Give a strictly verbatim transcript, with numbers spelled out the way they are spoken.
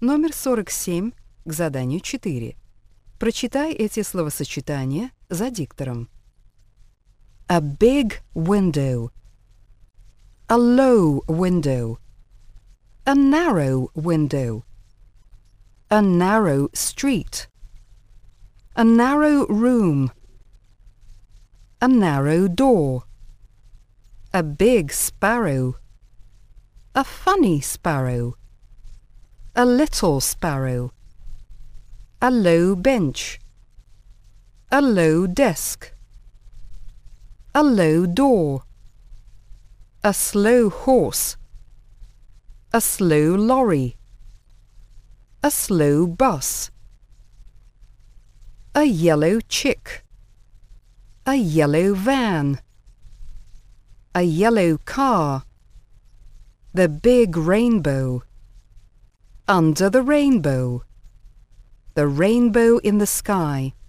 Номер сорок семь к заданию четыре. Прочитай эти словосочетания за диктором. A big window. A low window. A narrow window. A narrow street. A narrow room. A narrow door. A big sparrow. A funny sparrow. A little sparrow. A low bench. A low desk. A low door. A slow horse. A slow lorry. A slow bus. A yellow chick. A yellow van. A yellow car. The big rainbow. Under the rainbow. The rainbow in the sky.